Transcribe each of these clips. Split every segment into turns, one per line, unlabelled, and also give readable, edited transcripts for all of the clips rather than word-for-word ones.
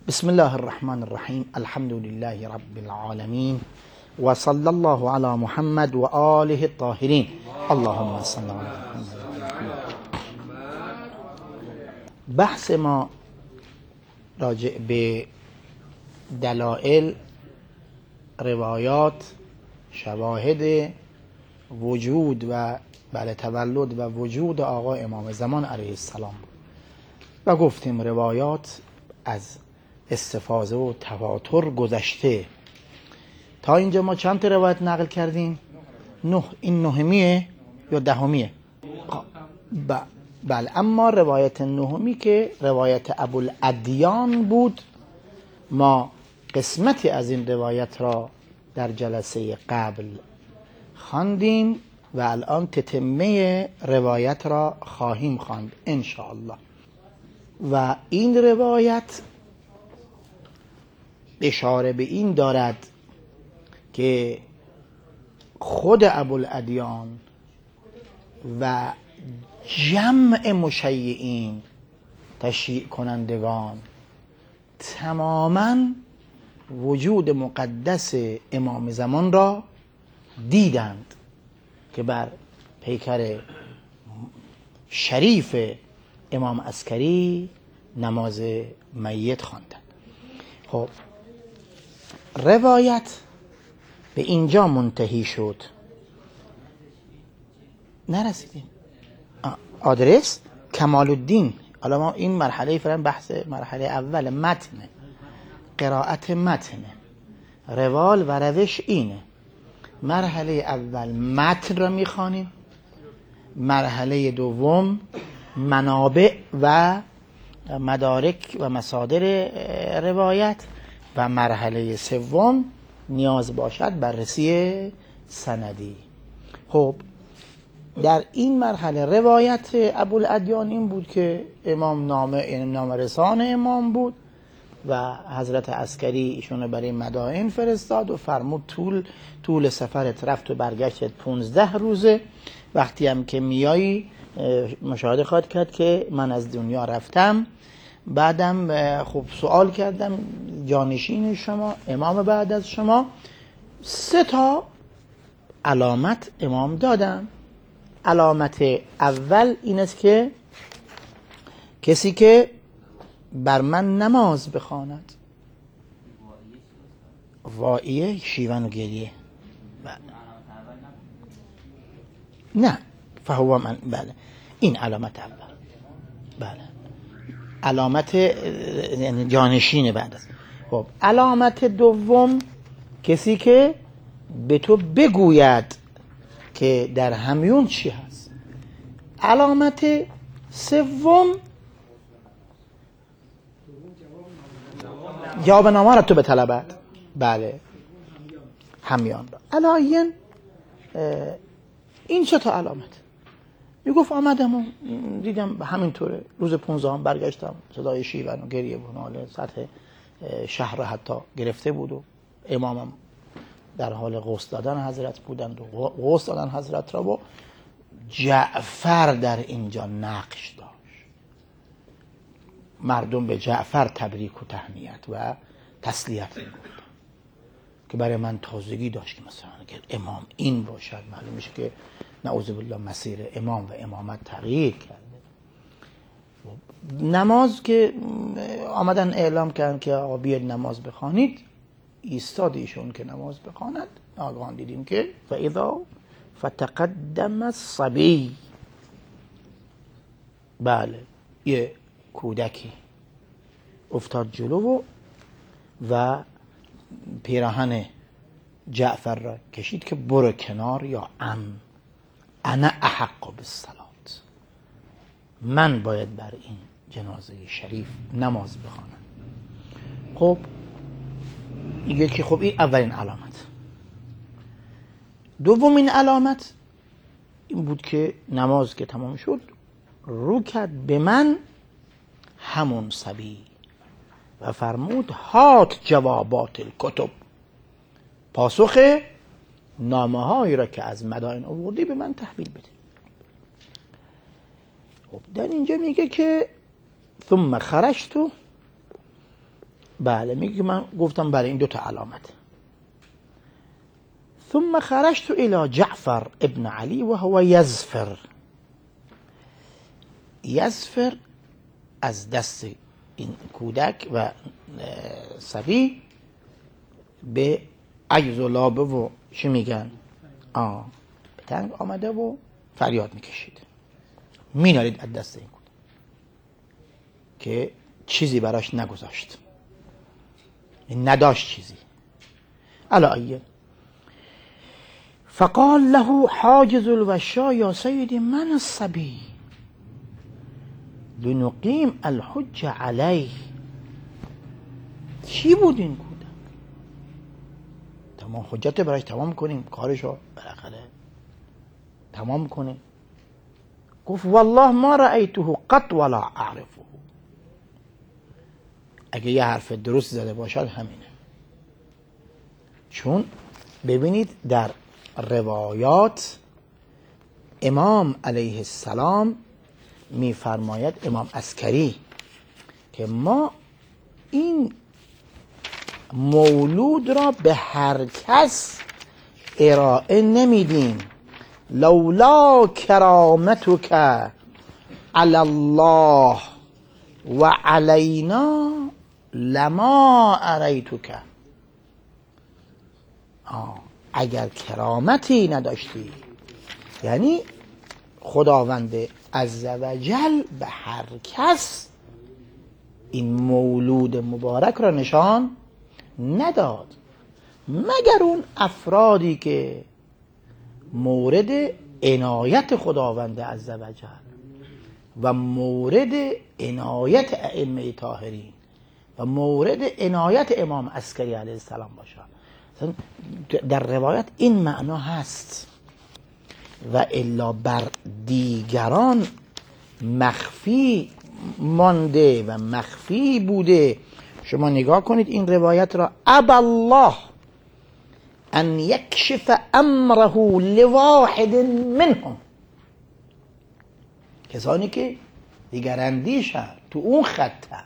بسم الله الرحمن الرحیم. الحمد لله رب العالمین و صلی الله علی محمد و آله الطاهرین. اللهم صل علی محمد. بحث ما راجع به دلائل، روایات، شواهد وجود و تولد و وجود آقا امام زمان علیه السلام بود و گفتیم روایات از استفاضه و تواتر گذشته. تا اینجا ما چند تا روایت نقل کردیم؟ 9. این نهمیه یا دهمیه؟ بله. اما روایت نهمی که روایت ابوالادیان بود، ما قسمتی از این روایت را در جلسه قبل خواندیم و الان تتمه روایت را خواهیم خواند ان شاء الله. و این روایت اشاره به این دارد که خود ابوالادیان و جمع مشیعین، تشییع کنندگان، تماما وجود مقدس امام زمان را دیدند که بر پیکر شریف امام عسکری نماز میت خواندند. خب روایت به اینجا منتهی شد، نرسیدیم آدرس کمال الدین. حالا ما این مرحله فرن بحث مرحله اول متنه، قرائت متنه، روال و روش اینه. مرحله اول متن را میخوانیم، مرحله دوم منابع و مدارک و مصادر روایت، و مرحله سوم نیاز باشد بررسی سندی. خب در این مرحله روایت ابوالادیان این بود که امام نامه رسان امام بود و حضرت عسکری ایشون برای مدائن فرستاد و فرمود طول سفرت رفت و برگشت 15 روزه. وقتی هم که میایی مشاهده خواهد کرد که من از دنیا رفتم. بعدم خب سوال کردم جانشین شما، امام بعد از شما، 3 تا علامت امام دادم. علامت اول این است که کسی که بر من نماز بخواند، واعیه، شیون و گریه، نه فهو من، بله این علامت اول، بله علامت یعنی جانشین بعد است. خب علامت دوم کسی که به تو بگوید که در همیون چی هست. علامت سوم جواب نامه را تو به طلبت، بله همیان را. علایین این 3 تا علامت. میگفت آمدم و دیدم همینطوره. روز 15 هم برگشتم، صدای شیون و گریه و ناله سطح شهر حتی گرفته بود و امامم در حال غسل دادن حضرت بودند و غسل دادن حضرت را و جعفر در اینجا نقش داشت. مردم به جعفر تبریک و تهنیت و تسلیت میگفتن که برای من تازگی داشت که مثلا اگر امام این باشد معلوم میشه که نعوذ بالله مسیر امام و امامت تغییر کرده. نماز که آمدن اعلام کردن که آقا بیاید نماز بخوانید، ایستاد ایشون که نماز بخواند، ناگهان دیدیم که فاذا فتقدم الصبی، بله یه کودکی افتاد جلو و پیراهن جعفر را کشید که برو کنار یا انا احق بالصلات، من باید بر این جنازه شریف نماز بخوانم. خب میگه که خب این اولین علامت. دومین علامت این بود که نماز که تمام شد رو کرد به من همون صبی و فرمود هات جوابات الکتب، پاسخ نامه هایی را که از مدائن آوردی به من تحویل بده. خب در اینجا میگه که ثم خرجت بله میگه من گفتم بله این 2 تا علامت. ثم خرجت الى جعفر ابن علی و هو یزفر. یزفر از دست این کودک و صبی به عجز و لابه و چی میگن به تنگ آمده و فریاد میکشید، مینالید از دست این کودک که چیزی براش نگذاشت، نداشت چیزی. علایه فقال له حاجز الوشا یا سیدی من الصبی لنقیم الحج علیه. چی بود این کودک؟ تمام حجت براش تمام کنیم، کارشو بالاخره تمام کنیم. گفت والله ما رأیته قط ولا اعرفه. اگه یه حرف درست زده باشد همینه. چون ببینید در روایات امام علیه السلام میفرماید، امام عسکری، که ما این مولود را به هر کس ارائه نمیدیم، لولا کرامتک علی الله و علینا لما اریتک. اگر کرامتی نداشتی، یعنی خداوند عزوجل به هر کس این مولود مبارک را نشان نداد مگر اون افرادی که مورد عنایت خداوند عزوجل و مورد عنایت ائمه طاهرین و مورد عنایت امام عسکری علیه السلام باشد. در روایت این معنا هست و الا بر دیگران مخفی مانده و مخفی بوده. شما نگاه کنید این روایت را، ابا الله ان یکشف امره لواحد منهم. کسانی که دیگر اندیشن تو اون خطه،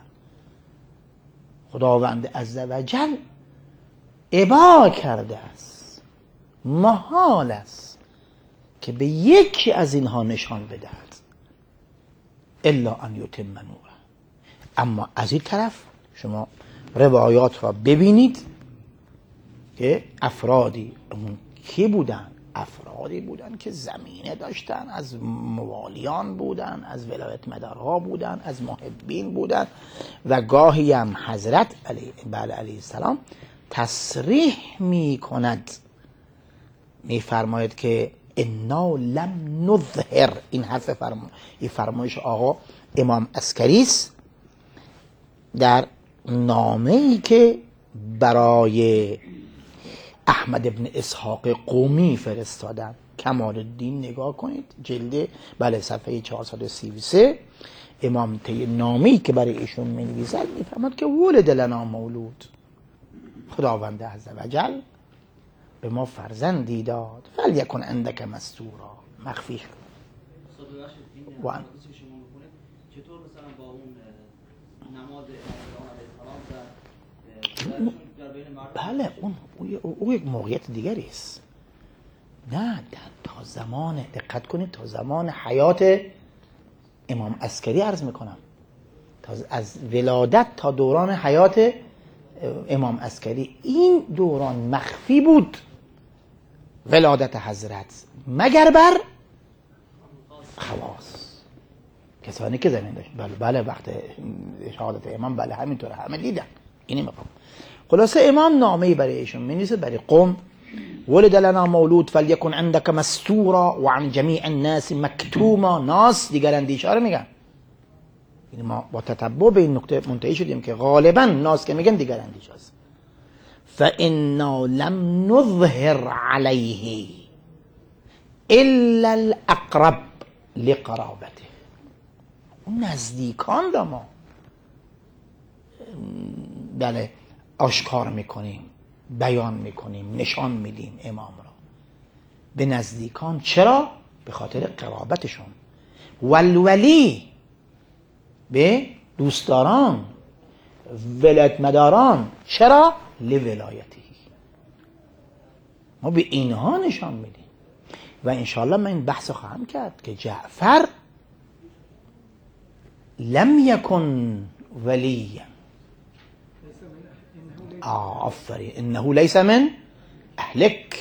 خداوند عزوجل ابا کرده است، محال است که به یکی از اینها نشان بدهد الا ان یتم نوره. اما از این طرف شما روایات را ببینید که افرادی کی بودن؟ افرادی بودن که زمینه داشتن، از موالیان بودن، از ولایت مدارها بودن، از محبین بودن و گاهی هم حضرت علیه السلام تصریح می کند، می فرماید که انا لم نظهر. این حرف فرمایش آقا امام عسکری است در نامه‌ای که برای احمد ابن اسحاق قومی فرستادن. کمال الدین نگاه کنید، جلد صفحه 433. امام طی نامه‌ای که برای ایشون می‌نویسد می‌فرماید که ولد لنا مولود، خداوند عزوجل به ما فرزندی داد، فلیکن عندک مستورا، مخفی شد.
چطور مثلا با اون نماز امام
بله اون یک موقعیت دیگری است. نه تا زمان، دقت کنید، تا زمان حیات امام عسکری عرض میکنم، تا از ولادت تا دوران حیات امام عسکری، این دوران مخفی بود ولادت حضرت، مگر بر خواص، کسانی که زمین داشت. بله وقت شهادت امام بله همینطوره، همه دیدن. اینی میگم. خلاصه امام نامه‌ای برای ایشون می‌نویسه، برای قوم، ولد لنا مولود فلیکن عندک مستورا و عن جمیع الناس مکتوما. ناس دیگر اندیشه رو میگن. یعنی ما با تتبع به این نکته منتهی شدیم که غالبا ناس که میگن دیگر اندیشه است. فانا لم نظهر علیه الا الاقرب لقرابته. اون نزدیکان را ما بله آشکار میکنیم، بیان میکنیم، نشان میدیم امام را به نزدیکان. چرا؟ به خاطر قرابتشون. والولی به دوستداران، ولایت مداران. چرا؟ لولایتی. ما به اینها نشان میدیم و انشاءالله من این بحث خواهم کرد که جعفر لم یکن ولیا. آفرین، انه لیس من اهلک.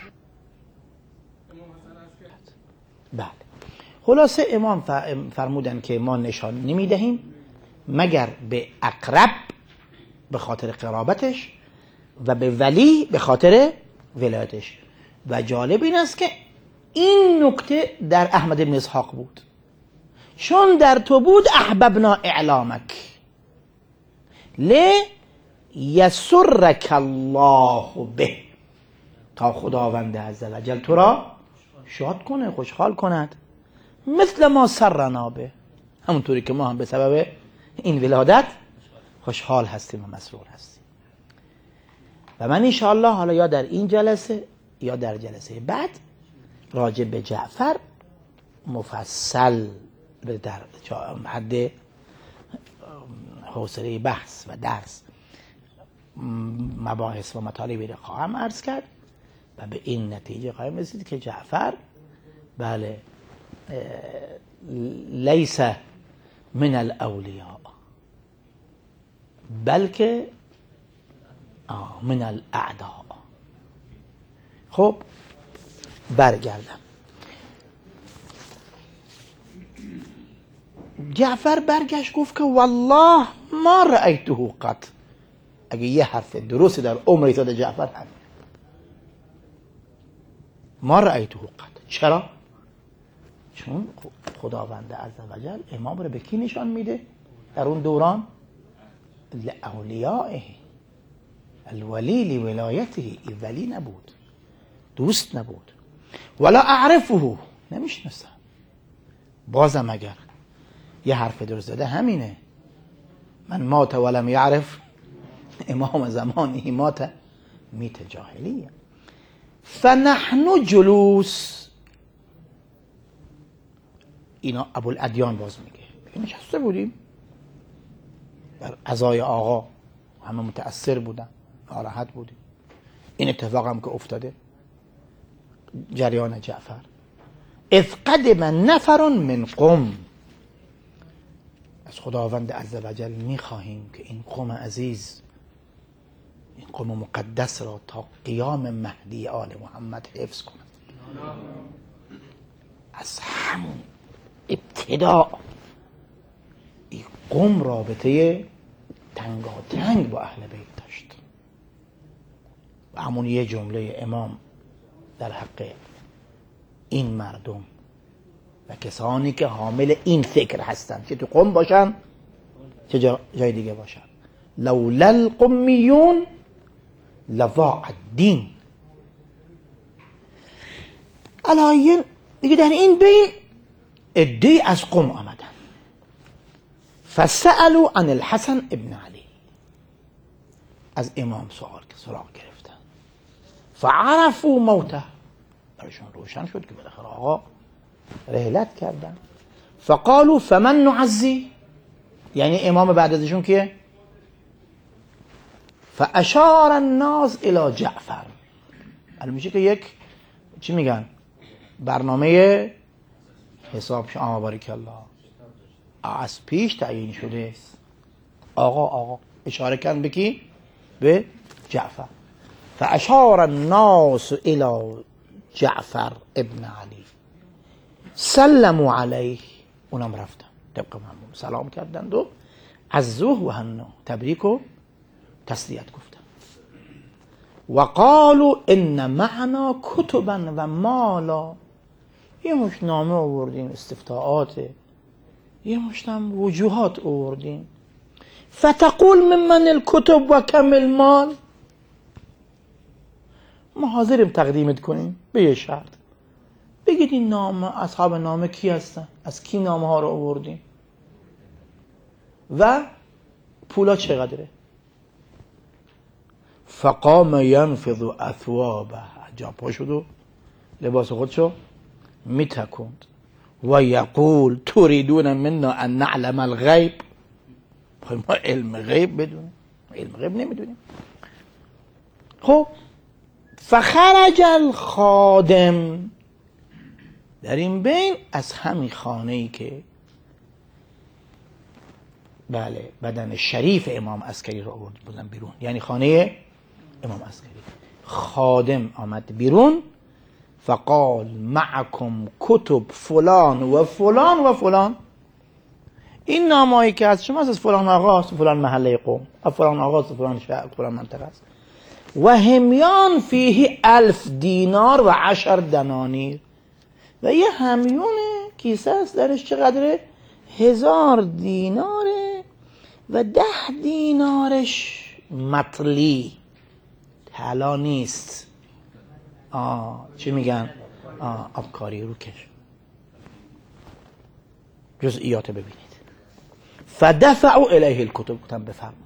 بله، خلاصه امام فرمودن که ما نشان نمیدهیم مگر به اقرب به خاطر قرابتش و به ولی به خاطر ولایتش. و جالب این است که این نکته در احمد بن اسحاق بود، چون در تو بود احببنا اعلامک لیسرک الله به، تا خداوند عزوجل تو را شاد کنه، خوشحال کند، مثل ما سرنا به، همونطوری که ما هم به سبب این ولادت خوشحال هستیم و مسرور هستیم. و من انشاءالله حالا یا در این جلسه یا در جلسه بعد راجع به جعفر مفصل در حد حوصله بحث و درس مباحث و مطالبی را خواهم عرض کرد و به این نتیجه خواهم رسید که جعفر بله لیس من الاولیاء بلکه من الاعداء. خب برگردم. جعفر برگشت گفت که والله ما رأیته قط. اگه یه حرف درست در عمر ایستاد جعفر همین، ما رأیته قط. چرا؟ چون خداوند عزوجل امام رو به کی نشان میده در اون دوران؟ لاولیائه، الولی لولایته. این ولی نبود، دوست نبود. ولا اعرفه، نمیشناسم. بازم اگر یه حرف درست زده همینه، من مات ولم یعرف امام زمانی مات میت جاهلیه. فنحن جلوس، اینا ابوالادیان باز میگه، نشسته بودیم در عزای آقا، همه متأثر بودن، ناراحت بودیم. این اتفاق هم که افتاده جریان جعفر. اذ قدم نفر من قوم، از خداوند عزوجل میخواهیم که این قوم عزیز، این قوم مقدس را تا قیام مهدی آل محمد حفظ کند. از همون ابتدا این قوم رابطه تنگاتنگ با اهل بیت داشت و همون یه جمله امام در حق این مردم و کسانی که حامل این فکر هستند که تو قوم باشن چه جای دیگه باشن، لولا القمیون لضاع الدین. علایین دیگه در این بین عده‌ای از قوم آمدن، فسألوا عن الحسن ابن علی، از امام سراغ گرفتن. فعرفوا موته، برایشون روشن شد که بالاخره آقا رحلت کردن. فقالوا فمن نعزی، یعنی امام بعد ازشون کیه؟ فاشار الناس الى جعفر. البته که یک چی میگن برنامه حساب بارک الله از پیش تعیین شده است. آقا اشاره کردن به کی؟ به جعفر. فاشار الناس الى جعفر ابن علی سلموا علیه، اونم رفتن طبق معمول سلام کردند و عزوه و هنو، تبریک و تسلیت گفتن. و قالوا ان معنا کتبا و مالا، یه مش نامه آوردیم، استفتاءات، یه مشتم وجوهات آوردیم. فتقول ممن الکتب و کم المال، ما حاضریم تقدیمت کنیم به یه شرط، بگید این نامه، اصحاب نامه کی هستن، از کی نامه ها رو آوردیم و پولا چقدره. فقام ینفض اثوابه، جا پا شد و لباس خودشو میتکند و یقول تريدون منا ان نعلم الغیب. ما علم غیب بدونیم؟ علم غیب نمیدونیم. خب فخرج الخادم، در این بین از همین خانه‌ای که بله بدن شریف امام عسکری رو آورد بودن بیرون، یعنی خانه امام عسکری، خادم آمد بیرون. فقال معکم کتب فلان و فلان و فلان، این نامه‌ای که از شما از فلان آقاست، فلان محله قوم، فلان آقاست، فلان شهر، فلان منطقه است. و همیان فیه 1000 دینار و 10 دنانیر، و یه همیونه کیسه است درش چقدره؟ 1000 دیناره و 10 دینارش مطلی، طلا نیست. چی میگن؟ آبکاری روکش. جزئیات ببینید. فدفعوا الیه الکتب، گفتم بفرما.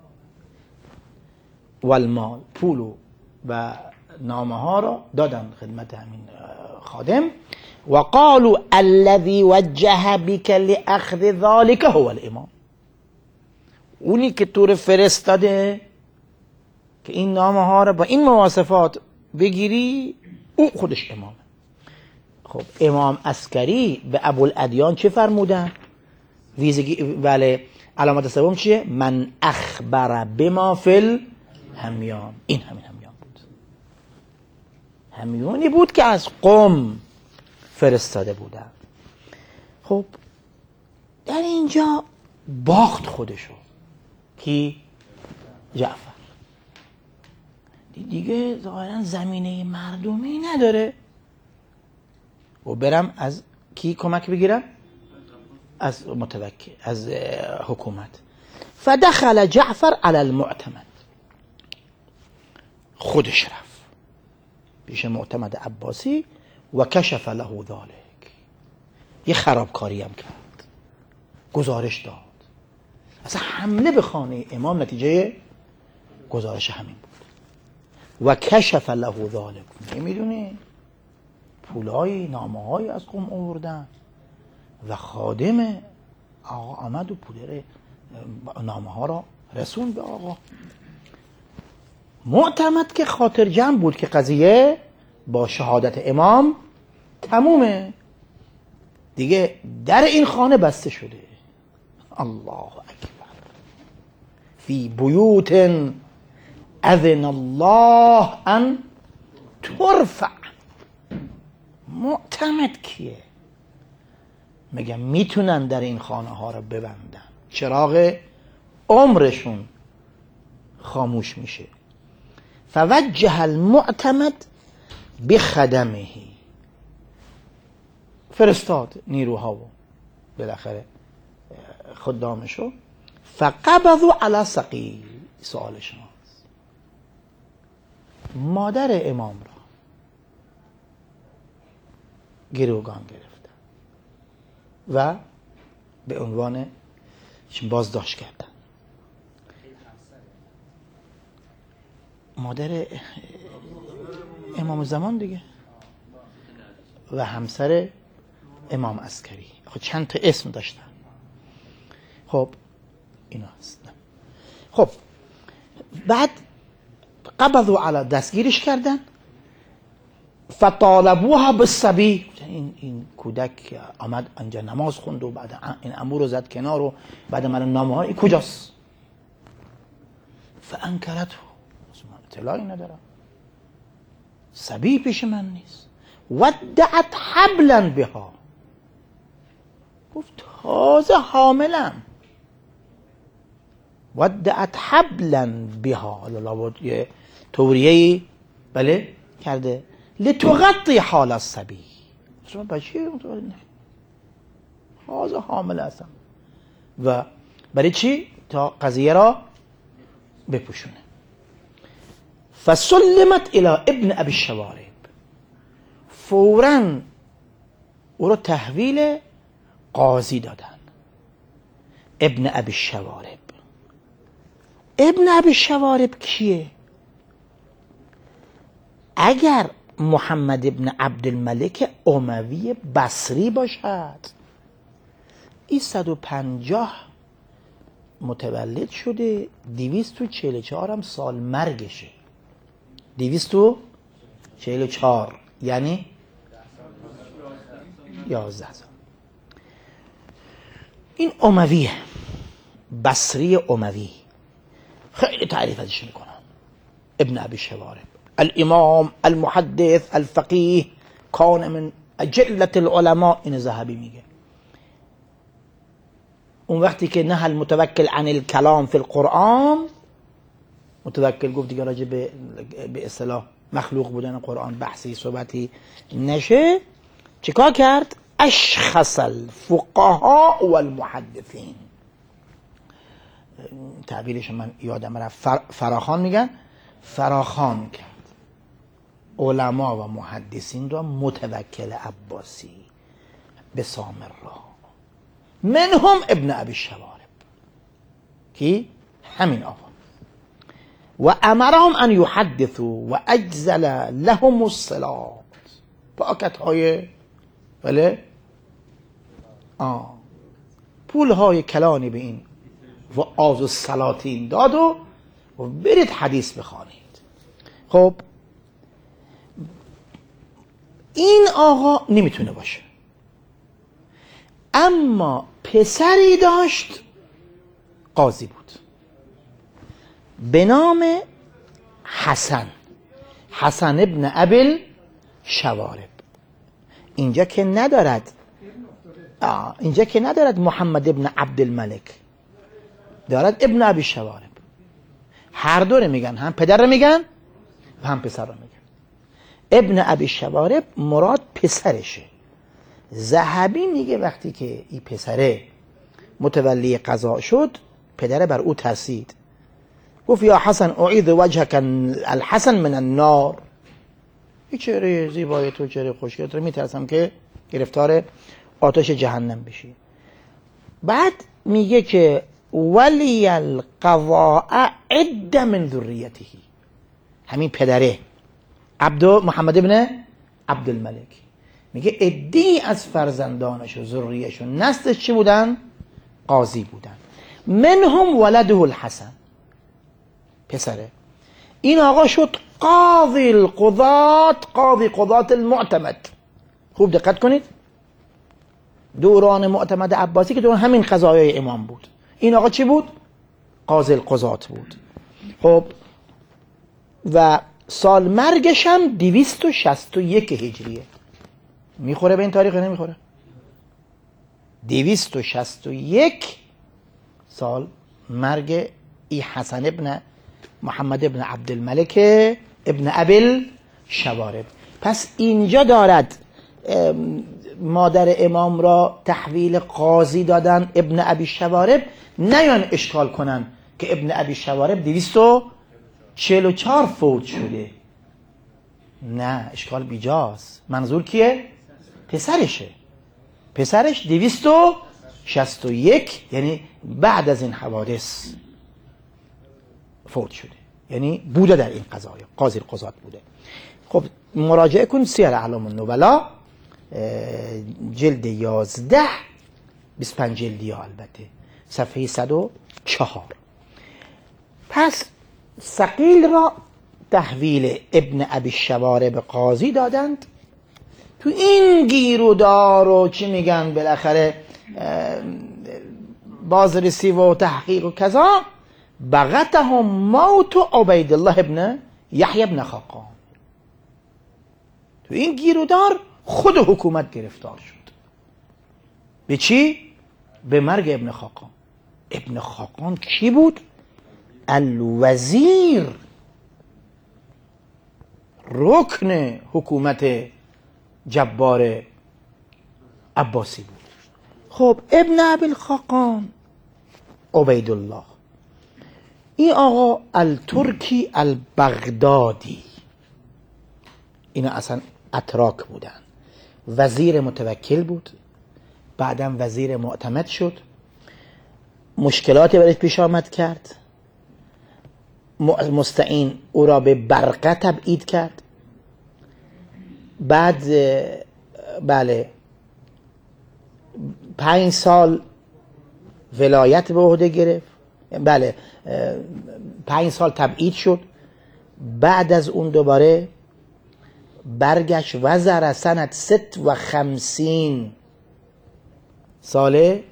والمال، پول و نامه ها را دادن خدمت همین خادم. و قالوا الذي وجه بك لاخذ ذلك هو الامام، اونی که تو رو فرستاده که این نامه ها را با این مواصفات بگیری، او خودش امامه. خب امام عسکری به ابوالادیان چه فرمودن؟ ویژگی بله، علامت سوم چیه؟ من اخبر بما فی الهمیان، این همین همیان بود. همیونی بود که از قم فرستاده بودن. خب در اینجا باخت خودشو کی؟ جعفر. دیگه ظاهرا زمینه مردمی نداره و برم از کی کمک بگیرم؟ از متوکل، از حکومت. فدخل جعفر علی المعتمد، خودش رفت پیش معتمد عباسی و کشف له ذلک، یه خرابکاری هم کرد، گزارش داد. اصلا حمله به خانه امام نتیجه گزارش همین بود. و کشف له ذلک، نمیدونی پولای نامه‌های از قم آوردن و خادم آقا آمد و پول نامه ها را رسون به آقا. معتمد که خاطر جمع بود که قضیه با شهادت امام تمومه دیگه، در این خانه بسته شده. الله اکبر. فی بیوت اذن الله ان ترفع. معتمد کیه؟ میگم میتونن در این خانه ها رو ببندن، چراغ عمرشون خاموش میشه. فوجه المعتمد بخدمه، فرستاد نیروها و بالاخره خدامشو. فقبضوا علی ثقیل، سوال شماست، مادر امام را گروگان گرفتن و به عنوان بازداشت کردن. مادر امام زمان دیگه و همسر امام عسکری، خب چند تا اسم داشتن. خب اینا هست. خب بعد قبضوا علی، دستگیرش کردن. فطالبوها بالصبی، این کودک آمد انجا نماز خوند و بعد این امور رو زد کنار و بعد من نامه ها این کجاست؟ فانکرته، اطلاعی ندارم، صبی پیش من نیست. ودعت حبلا بها، گفت تازه حاملم. ودعت حبلا بها، لابد یه توریهی بله کرده. لتغطی حال الصبی، شما بچه تازه حامل هستم و برای چی؟ تا قضیه را بپوشونه. فسلمت الى ابن ابی الشوارب، فوراً او را تحویل قاضی دادن. ابن ابی الشوارب، ابن ابی الشوارب کیه؟ اگر محمد ابن عبدالملک اموی بصری باشد، این 150 متولد شده 244 هم سال مرگشه. 244 یعنی 11 سال. این امویه، بصری اموی، خیلی تعریف ازش میکنن. ابن ابی شوارب الامام المحدث الفقیه کان من اجلة العلماء، این ذهبی میگه. اون وقتی که نهى المتوکل عن الكلام فی القرآن، متوکل گفت دیگه راجع به اصطلاح مخلوق بودن قرآن بحثی صحبتی نشه، چیکار کرد؟ اشخص الفقهاء والمحدثین، تعبیرش من یادم رفت، فراخوان میگن، فراخوان کرد علما و محدثین را متوکل عباسی به سامرا، منهم ابن ابی شوارب، کی؟ همین آقا. و امرهم ان یحدثوا و اجزل لهم الصلات، پاکت های بله پول های کلانی به این و آز و سلاطین داد و برید حدیث بخوانید. خب این آقا نمیتونه باشه، اما پسری داشت قاضی بود به نام حسن، حسن ابن ابی شوارب. اینجا که ندارد محمد ابن عبدالملک، دارد ابن ابی شوارب. هر دو رو میگن، هم پدر رو میگن و هم پسر رو میگن. ابن ابی شوارب مراد پسرشه. ذهبی میگه وقتی که این پسره متولی قضا شد، پدره بر او ترسید، گفت یا حسن اعید وجهک الحسن من النار، این چهره زیبای تو، چهره خوشگلت رو میترسم که گرفتار آتش جهنم بشی. بعد میگه که ولی القضاء عد من ذریته، همین پدره محمد ابن عبدالملک میگه عدی از فرزندانش و ذریه‌اش و نسلش چی بودن؟ قاضی بودن. منهم ولده الحسن، پسره. این آقا شد قاضی القضات، قاضی قضات المعتمد. خوب دقت کنید، دوران معتمد عباسی که دوران همین قضایای امام بود، این آقا چی بود؟ قاضی القضات بود. خب و سال مرگش هم 261 هجریه. میخوره به این تاریخ یا نمیخوره؟ 261 سال مرگ ای حسن ابن محمد ابن عبدالملک ابن ابی شوارب. پس اینجا دارد مادر امام را تحویل قاضی دادن ابن ابی شوارب، نیان اشکال کنن که ابن ابی شوارب 244 فوت شده. نه، اشکال بیجاست. منظور کیه؟ پسرشه. پسرش 261 یعنی بعد از این حوادث فوت شده، یعنی بوده در این قضایا، قاضی القضات بوده. خب مراجعه کن سیر اعلام النبلا جلد 11 25 جلدی ها، البته صفحه 104. پس ثقیل را تحویل ابن ابی شوارب قاضی دادند. تو این گیرودار و چی میگن بالاخره بازرسی و تحقیق و کذا، بغتهم موت عبیدالله ابن یحیی ابن خاقان. تو این گیرودار خود حکومت گرفتار شد. به چی؟ به مرگ ابن خاقان. ابن خاقان کی بود؟ الوزیر، رکن حکومت جبار عباسی بود. خب ابن ابی خاقان عبیدالله، این آقا الترکی البغدادی، اینا اصلا اتراک بودن. وزیر متوکل بود، بعدم وزیر معتمد شد. مشکلاتی برایش پیش آمد کرد، مستعین او را به برقه تبعید کرد. بعد بله 5 سال ولایت به عهده گرفت. بله 5 سال تبعید شد. بعد از اون دوباره برگشت وزر سنت 56 ساله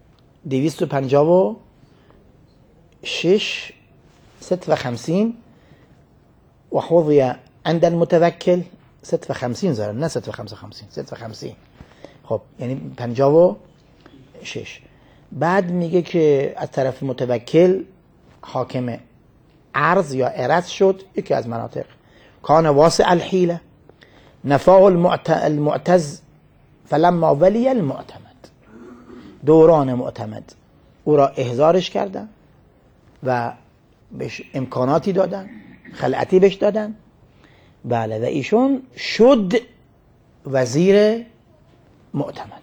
256 56 و حوضی عند المتوکل 56 زارم نه 655 56. خب یعنی 56. بعد میگه که از طرف متوکل حاکم ارض یا ارض شد، یکی از مناطق. کان واسع الحیله نفاه المعتز فلما ولی المعتمد. دوران معتمد او را احضارش کردن و بهش امکاناتی دادن، خلعتی بهش دادن. بله و ایشون شد وزیر معتمد.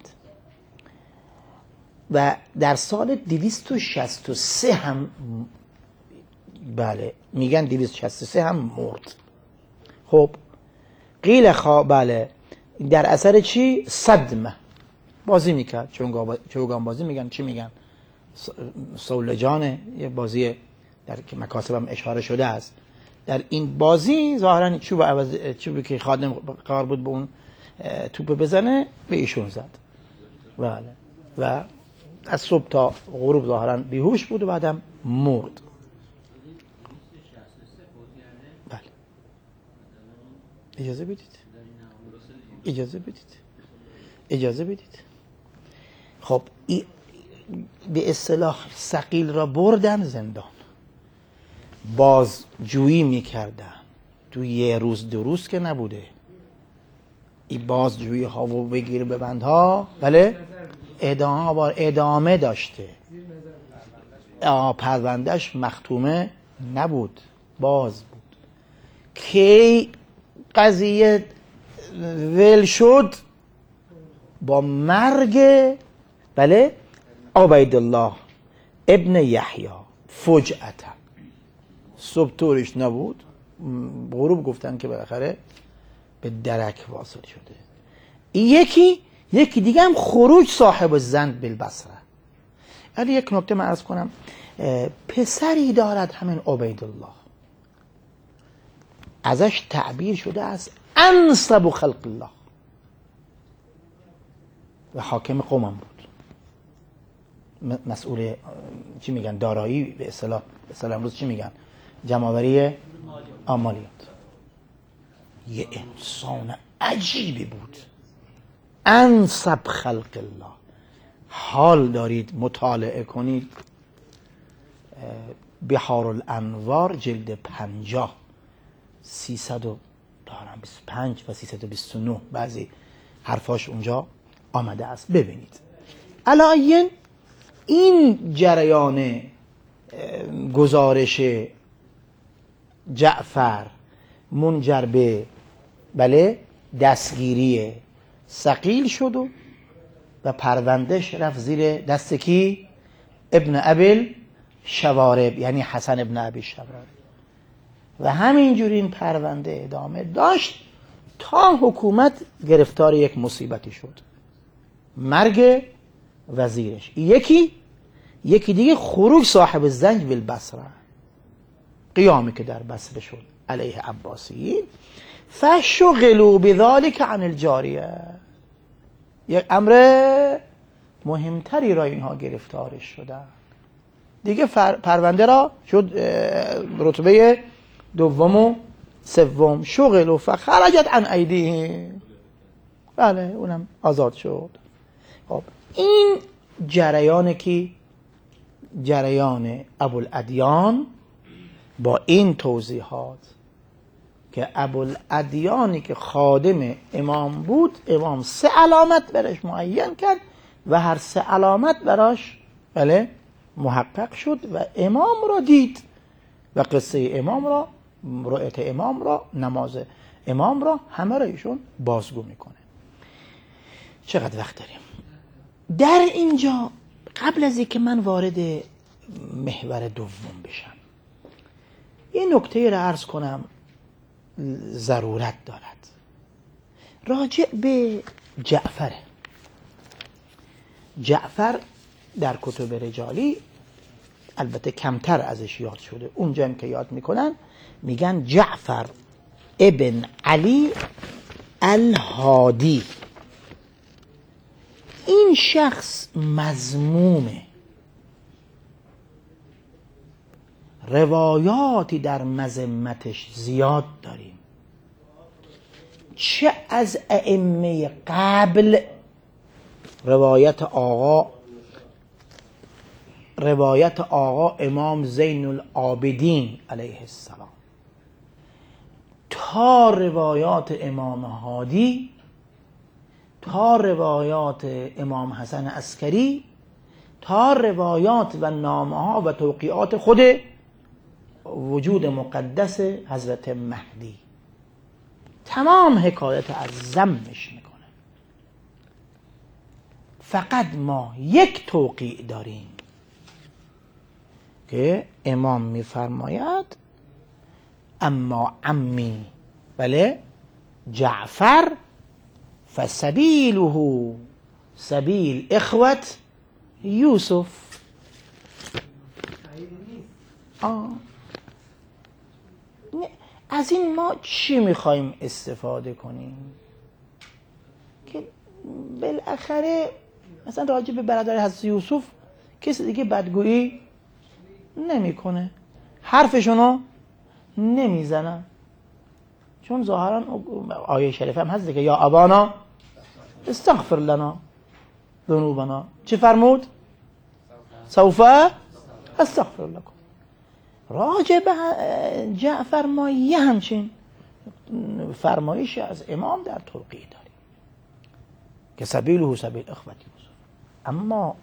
و در سال 263 هم بله میگن 263 هم مرد. خب قیل بله در اثر چی؟ صدمه بازی میکرد. چوگان بازی میگن، چی میگن؟ سولجانه، یه بازی در که مکاسبم اشاره شده است. در این بازی ظاهرا چوبی که خادم قرار بود به اون توپ بزنه به ایشون زد. بله و از صبح تا غروب ظاهرا بیهوش بود و بعدم مرد. بله اجازه بدید. خب به اصطلاح ثقیل را بردن زندان، بازجویی میکردن. تو یه روز 2 روز که نبوده، این بازجویی ها و بگیر ببندها بله ادامه داشته. پروندهش مختومه نبود، باز بود. کی قضیه ول شد؟ با مرگ بله عبیدالله ابن یحیی فجأتا. صبح طورش نبود، غروب گفتن که بالاخره به درک واصل شده. یکی دیگه هم خروج صاحب الزند بالبصره. علی یک نکته من عرض کنم، پسری دارد همین عبیدالله، ازش تعبیر شده است انسب خلق الله و حاکم قومم بود، مسئول چی میگن دارایی به اصطلاح امروز چی میگن جمع‌آوری مالیات. یه انسان عجیبی بود، انسب خلق الله. حال دارید مطالعه کنید بحار الانوار جلد 50 325 و 329 بعضی حرفاش اونجا آمده است، ببینید. علایین این جریان گزارش جعفر منجر به بله دستگیری ثقیل شد و پروندهش رفت زیر دست کی؟ ابن ابی شوارب، یعنی حسن ابن ابی شوارب. و همینجوری این پرونده ادامه داشت تا حکومت گرفتار یک مصیبتی شد، مرگ وزیرش. یکی دیگه خروج صاحب الزنج بالبصره، قیامی که در بصره شد علیه عباسیین. فشغلوا بذلك عن الجاریه، یک امر مهمتری را اینها گرفتارش شدن دیگه. پرونده را شد رتبه 2 و 3، شغلوا فخرجت عن ایدیهم، بله اونم آزاد شد. خب این جریان که جریان ابوالادیان با این توضیحات که ابوالادیانی که خادم امام بود، امام 3 علامت براش معین کرد و هر 3 علامت براش بله محقق شد و امام را دید و قصه امام را، رؤیت امام را، نماز امام را، همه را ایشون بازگو میکنه. چقدر وقت داریم؟ در اینجا قبل از اینکه من وارد محور دوم بشم یه نکته را عرض کنم ضرورت دارد، راجع به جعفر در کتب رجالی البته کمتر ازش یاد شده، اونجا هم که یاد میکنن میگن جعفر ابن علی الهادی. این شخص مذمومه، روایاتی در مذمتش زیاد داریم، چه از ائمه قبل، روایت آقا امام زین العابدین علیه السلام، تا روایات امام هادی، تا روایات امام حسن عسکری، تا روایات و نامه ها و توقیعات خود وجود مقدس حضرت مهدی، تمام حکایت از ذمش میکنه. فقط ما یک توقیع داریم که امام میفرماید اما عمی، بله، جعفر فسبیله سبیل اخوت یوسف. از این ما چی میخوایم استفاده کنیم؟ که بالاخره مثلا راجع به برادر حضرت یوسف کسی دیگه بدگویی نمیکنه، حرفشونو نمیزنن، چون ظاهرا آیه شریف هم هست که یا ابانا استغفر لنا ذنوبنا، چی فرمود؟ سوف استغفر لكم. راجع به جعفر ما یه همچین فرمایشی از امام در توقیع داریم که سبیله سبیل اخوت یوسف. اما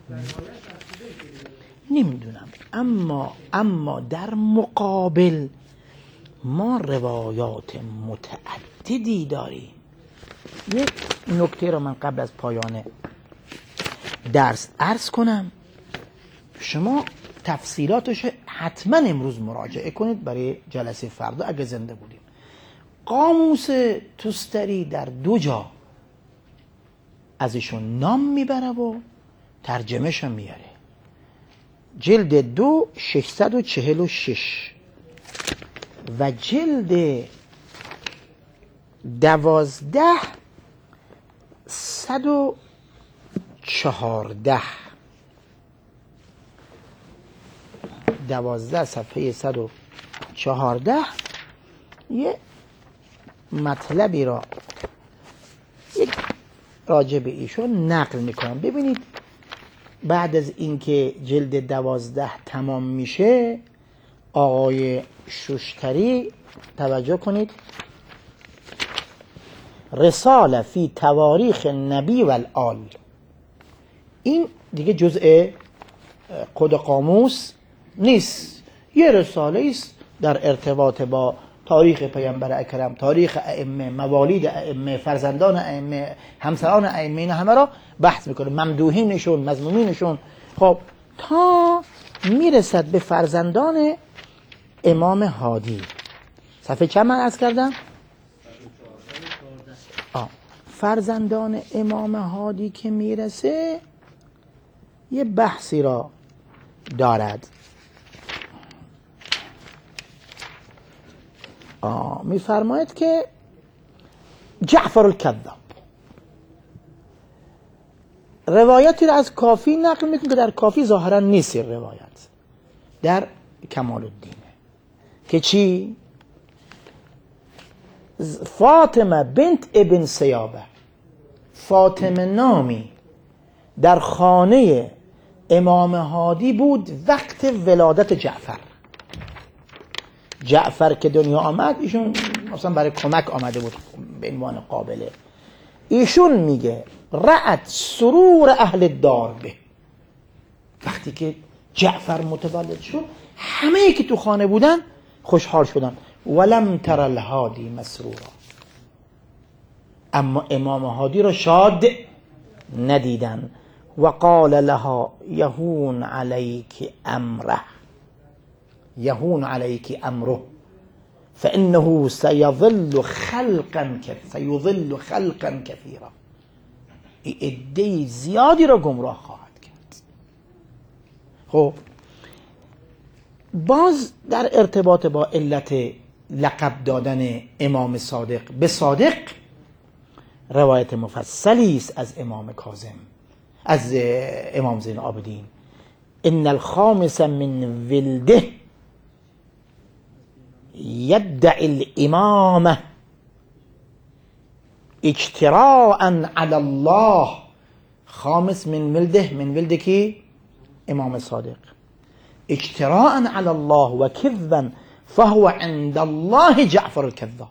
نمیدونم، اما در مقابل ما روایات متعددی داریم. یک نکته رو من قبل از پایان درس عرض کنم، شما تفسیراتش حتما امروز مراجعه کنید برای جلسه فردا اگه زنده بودیم. قاموس توستری در 2 جا ازشون نام میبره و ترجمهش هم میاره. جلد 2 646 و جلد 12 114، 12 صفحه 114 یه مطلبی را یک راجع به ایشون نقل میکنم. ببینید بعد از اینکه جلد 12 تمام میشه، آقای شوشتری توجه کنید، رساله فی تواریخ نبی و الآل، این دیگه جزء کد قاموس نیست، یه رساله است در ارتباط با تاریخ پیامبر اکرم، تاریخ ائمه، موالید ائمه، فرزندان ائمه، همسران ائمه، اینا همه را بحث میکنه، ممدوحینشون، مذمومینشون. خب تا میرسد به فرزندان امام هادی، صفحه چند من عرض کردم؟ فرزندان امام هادی که میرسه یه بحثی را دارد. میفرماید که جعفر الکذاب روایتی را از کافی نقل میکنه که در کافی ظاهرا نیست روایت، در کمال الدینه، که چی؟ فاطمه بنت ابن سیابه، فاطمه نامی در خانه امام هادی بود وقت ولادت جعفر که دنیا آمد، ایشون مثلا برای کمک آمده بود به عنوان قابله. ایشون میگه رأت سرور اهل الدار به، وقتی که جعفر متولد شد همه که تو خانه بودن خوشحال شدن. ولم تر الهادی مسرورا، اما امام هادی را شاد ندیدن. و قال لها یهون علیک امره، یهون علیک امره فانه سیظل خلقا کثیرا، عده زیادی را گمراه خواهد کرد. خب باز در ارتباط با علت لقب دادن امام صادق به صادق روایت مفصلی است از امام کاظم، از امام زین العابدین: ان الخامس من ولده یدعی الامامه اجتراء علی الله. خامس من ولده، من ولده کی؟ امام صادق. اجتراء علی الله و کذبا فهو عند الله جعفر الكذاب.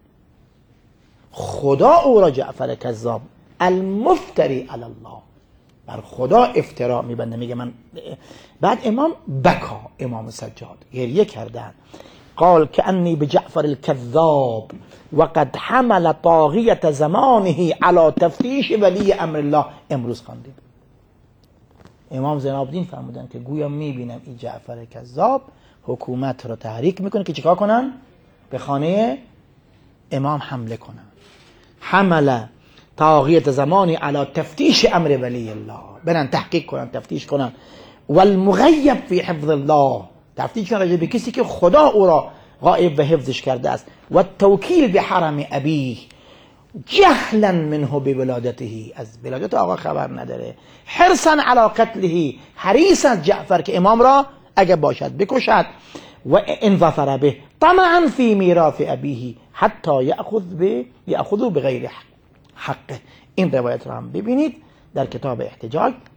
خدا او را جعفر کذاب، المفتری علی الله، بر خدا افترا میبنده. میگه من بعد امام بکا، امام سجاد گریه کردن. قال کأنی بجعفر الكذاب وقد حمل طاغیت زمانه على تفتیش ولی امر الله. امروز خواندیم امام زین العابدین فرمودن که گویا میبینم این جعفر کذاب حکومت را تحریک میکنه که چیکار کنن؟ به خانه امام حمله کنن. حمل طاغیت زمانی علی تفتیش امر ولی الله، برن تحقیق کنن، تفتیش کنن. والمغیب فی حفظ الله، تفتیش کنن به کسی که خدا او را غائب و حفظش کرده است. و توکیل به حرم ابیه جهلا منه بولادته، از ولادت آقا خبر نداره. حرصا علی قتله، حریص از جعفر که امام را اگه باشد بکشد. و ان ظفر به طمعا فی میراث ابیه حتی یأخذ بغیر حقه. این روایت را هم ببینید در کتاب احتجاج